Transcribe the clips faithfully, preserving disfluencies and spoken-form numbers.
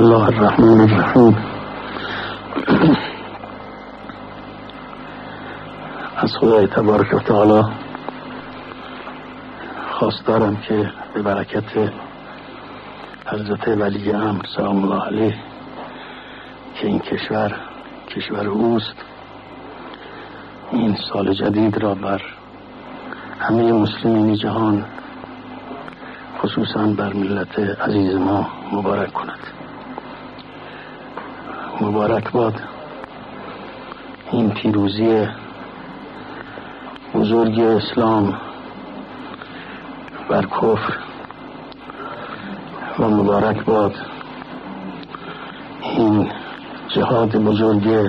الله الرحمن الرحیم. از خدای تبارک و تعالی خواست دارم که به برکت حضرت ولی امر سلام الله علیه که این کشور کشور اوست، این سال جدید را بر همه مسلمین جهان خصوصا بر ملت عزیز ما مبارک کند. مبارک باد این پیروزی بزرگ اسلام بر کفر و مبارک باد این جهاد بزرگ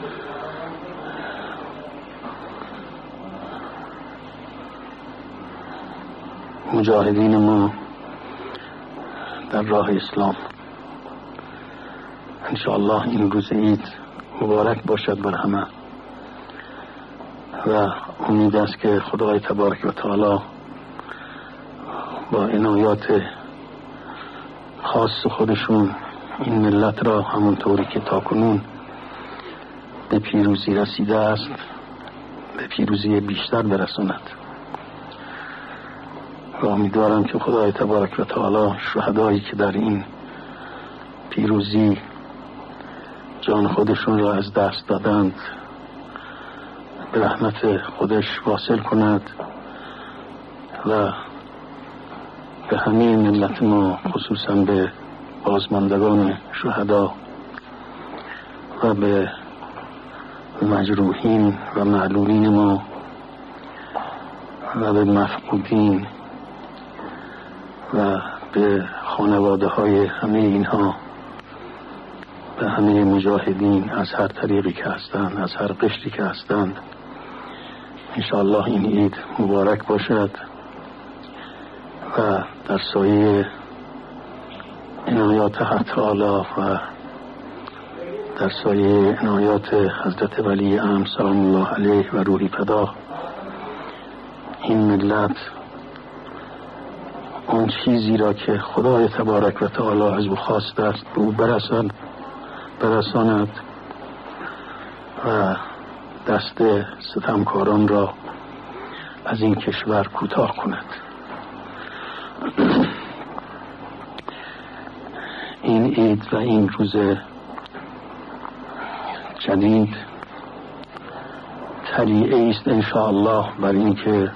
مجاهدین ما در راه اسلام. انشاءالله این روز عید مبارک باشد بر همه و امید است که خدای تبارک و تعالی با عنایات خاص خودشون این ملت را همونطوری که تاکنون به پیروزی رسیده است به پیروزی بیشتر برساند. و امیدوارم که خدای تبارک و تعالی شهدایی که در این پیروزی جان خودشون را از دست دادند به رحمت خودش واصل کند و به همه ملت ما خصوصا به بازماندگان شهدا و به مجروحین و معلولین ما و به مفقودین و به خانواده های همه اینها، به همه مجاهدین از هر طریقی که هستند، از هر قشری که هستند، انشاءالله این عید مبارک باشد و در سایه عنایات حق تعالی و در سایه عنایات حضرت ولی امر سلام الله علیه و روحی فدا این ملت اون چیزی را که خدای تبارک و تعالی از او خواسته است به او برساند برساند و دست ستمکاران را از این کشور کوتاه کند. این عید و این روز جدید طلیعه است انشاءالله بر این که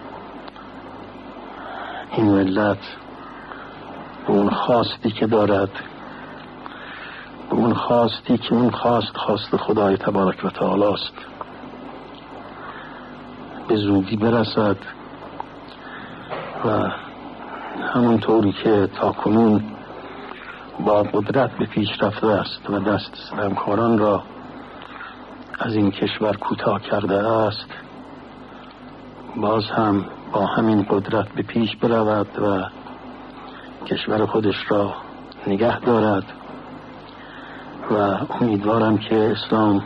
این ملت به اون خواستی که دارد، به اون خواستی که اون خواست خواست خدای تبارک و تعالی است، به زودی برسد و همونطوری که تاکنون با قدرت به پیش رفته است و دست ستمکاران را از این کشور کوتاه کرده است، باز هم با همین قدرت به پیش برود و کشور خودش را نگه دارد و امیدوارم که اسلام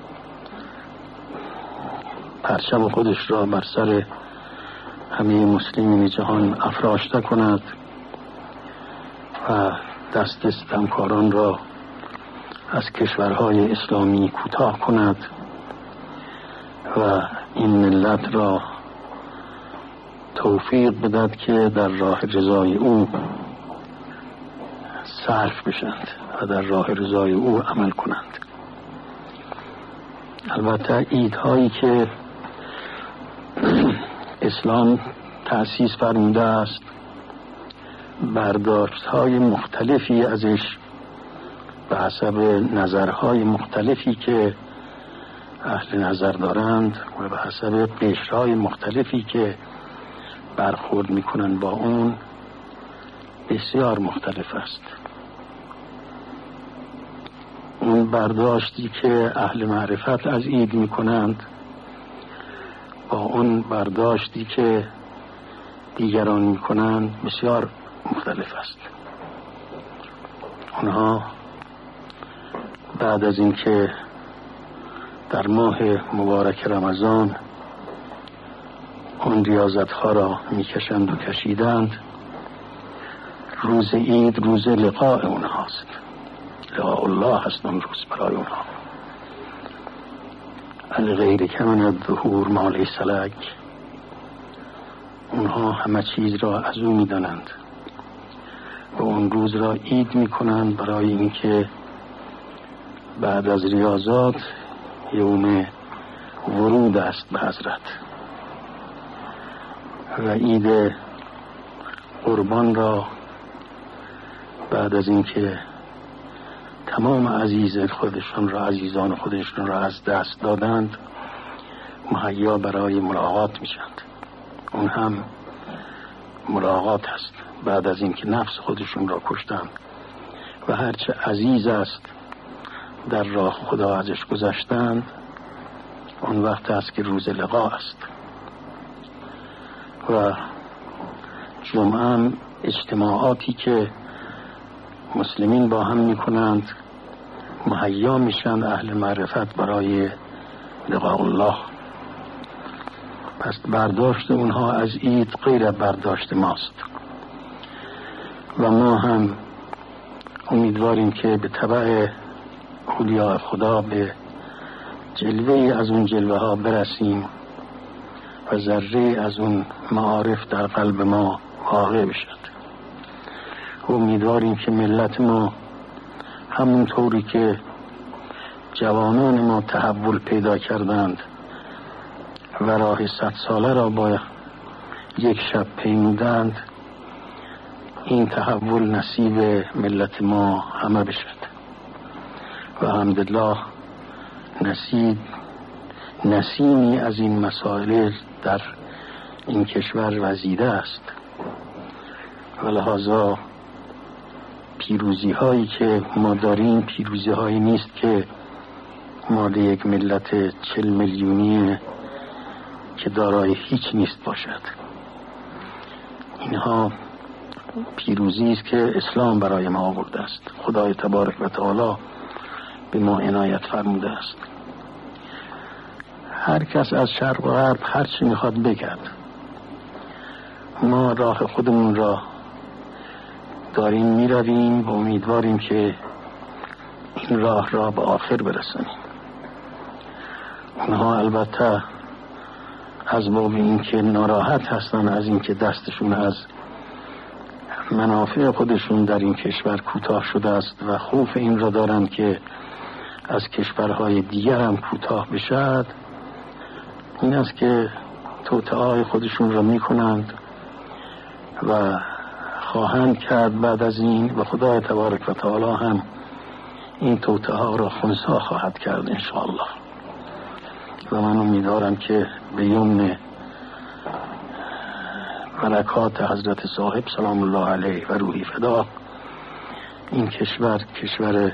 پرچم خودش را بر سر همه مسلمین جهان افراشته کند و دست ستمکاران را از کشورهای اسلامی کوتاه کند و این ملت را توفیق بدهد که در راه رضای او صرف بشند و در راه رضای او عمل کنند. البته عیدهایی که اسلام تأسیس فرموده است برداشت‌های مختلفی ازش به حسب نظرهای مختلفی که اهل نظر دارند و به حسب قشرهای مختلفی که برخورد میکنن با اون بسیار مختلف است. اون برداشتی که اهل معرفت از عید میکنند با اون برداشتی که دیگران میکنند بسیار مختلف است. اونها بعد از اینکه در ماه مبارک رمضان اون ریاضت ها را میکشند و کشیدند، روز عید روز لقاء اونهاست. لقاء الله هست اون روز برای اونها. الغیر که من الظهور ما لیس لک، اونها همه چیز را از او میدانند و اون روز را عید میکنند برای اینکه بعد از ریاضات یوم ورود است به حضرت و عید قربان را بعد از اینکه تمام عزیز خودشون را عزیزان خودشون را از دست دادند مهیا برای ملاقات میشند. اون هم ملاقات است بعد از اینکه نفس خودشون را کشتند و هرچه عزیز است در راه خدا ازش گذشتند، اون وقت است که روز لقا است. و جمعه هم اجتماعاتی که مسلمین با هم میکنند مهیا میشن اهل معرفت برای لقاء الله. پس برداشت اونها از عید غیر برداشت ماست و ما هم امیدواریم که به تبع اولیاء خدا به جلوه از اون جلوه ها برسیم و ذره از اون معارف در قلب ما واقع بشد. امیدواریم که ملت ما همون طوری که جوانان ما تحول پیدا کردند و راه صد ساله را با یک شب پیمودند، این تحول نصیب ملت ما همه بشد و الحمدلله نصیب نسیمی از این مسائل در این کشور وزیده است و لحاظا پیروزی هایی که ما داریم پیروزی هایی نیست که مال یک ملت چل میلیونی که دارای هیچ نیست باشد. اینها پیروزی است که اسلام برای ما آورده است. خدای تبارک و تعالی به ما عنایت فرموده است. هر کس از شرق و غرب هر چی میخواد بگرد، ما راه خودمون را داریم میرویم و امیدواریم که این راه را به آخر برسانیم. اونها البته از باب این که ناراحت هستن از این که دستشون از منافع خودشون در این کشور کوتاه شده است و خوف این را دارن که از کشورهای دیگر هم کوتاه بشد، این است که توطئه‌های خودشون را میکنند و خواهند کرد بعد از این و خدای تبارک و تعالی هم این توطئه‌ها را خنثی خواهد کرد انشاءالله. و من امیدوارم که به یمن برکات حضرت صاحب سلام الله علیه و روحی فدا این کشور کشور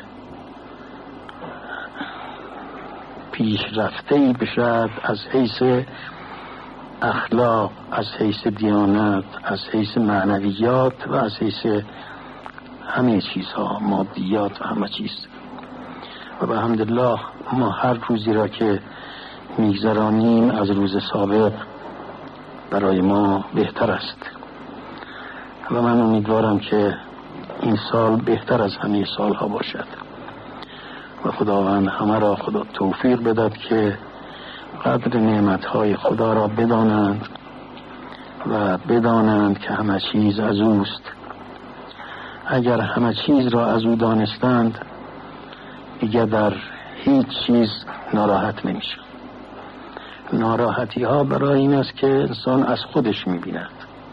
پیشرفته‌ای بشد از حیث اخلاق، از حیث دیانت، از حیث معنویات و از حیث همه چیزها، مادیات و همه چیز. و به الحمدلله ما هر روزی را که میگذرانیم از روز سابق برای ما بهتر است و من امیدوارم که این سال بهتر از همه سالها باشد و خداوند همه را خدا توفیق بدهد که قدر نعمتهای خدا را بدانند و بدانند که همه چیز از اوست. اگر همه چیز را از او دانستند دیگر در هیچ چیز ناراحت نمیشه. ناراحتی ها برای این است که انسان از خودش میبیند.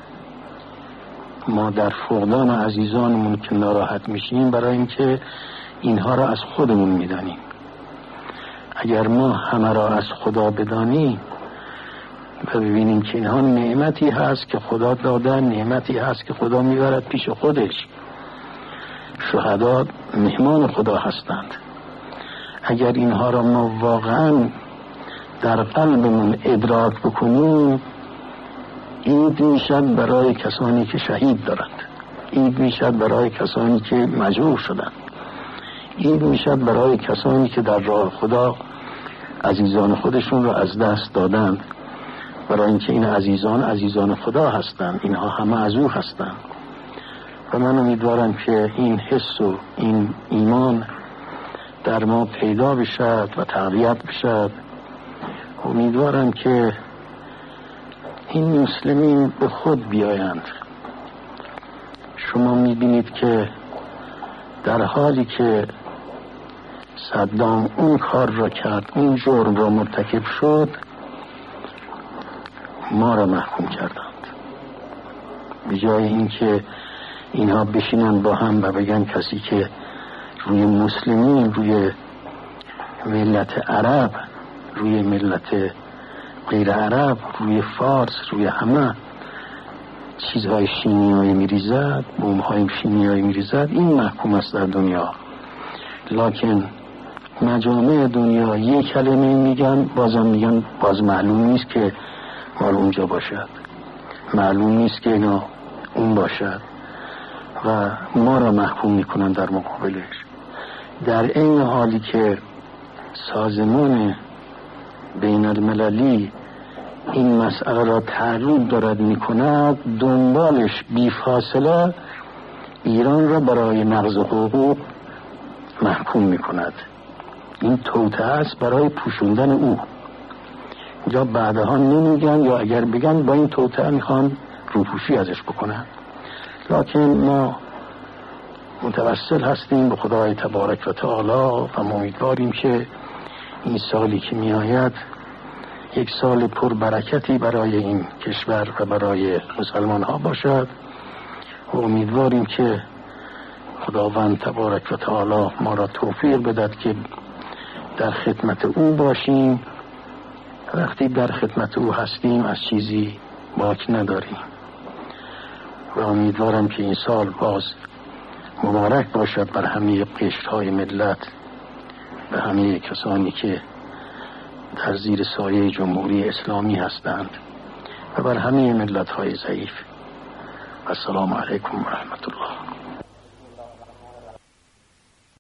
ما در فقدان عزیزانمون که ناراحت میشیم برای اینکه اینها را از خودمون میدانیم. اگر ما همه را از خدا بدانیم و ببینیم که اینها نعمتی هست که خدا داده، نعمتی هست که خدا میبرد پیش خودش، شهدا مهمان خدا هستند، اگر اینها را ما واقعا در قلبمون ادراک بکنیم، عید میشد برای کسانی که شهید دارند، عید میشد برای کسانی که مجروح شدند، عید میشد برای کسانی که در راه خدا عزیزان خودشون را از دست دادند، برای اینکه این عزیزان عزیزان خدا هستند، اینها همه از او هستند و من امیدوارم که این حس و این ایمان در ما پیدا بشد و تقویت بشد. امیدوارم که این مسلمین به خود بیایند. شما میبینید که در حالی که صدام اون کار را کرد، اون جرم را مرتکب شد، ما را محکوم کردند. به جای اینکه اینها بشینن با هم و بگن کسی که روی مسلمین، روی ملت عرب، روی ملت غیر عرب، روی فارس، روی همه چیزهای شیمیایی میریزد، بمب‌های شیمیایی میریزد، این محکوم است در دنیا. لکن مجامع دنیا یک کلمه میگن، بازم میگن باز معلوم نیست که مال اونجا باشد، معلوم نیست که اینا اون باشد و ما را محکوم میکنن در مقابلش. در این حالی که سازمان بین المللی این مسئله را تعقیب دارد میکند، دنبالش بیفاصله ایران را برای نقض حقوق محکوم میکند. این توطئه است برای پوشوندن او. یا بعدها نمیگن، یا اگر بگن با این توطئه میخوان روپوشی ازش بکنن. لکن ما متوسل هستیم به خدای تبارک و تعالی و امیدواریم که این سالی که می آید یک سال پر برکتی برای این کشور و برای مسلمان ها باشد و امیدواریم که خداوند تبارک و تعالی ما را توفیق بدهد که در خدمت او باشیم. وقتی در خدمت او هستیم از چیزی باک نداریم و امیدوارم که این سال باز مبارک باشد بر همه قشرهای ملت و همه کسانی که در زیر سایه جمهوری اسلامی هستند و بر همه ملت‌های ضعیف. السلام علیکم و رحمت الله.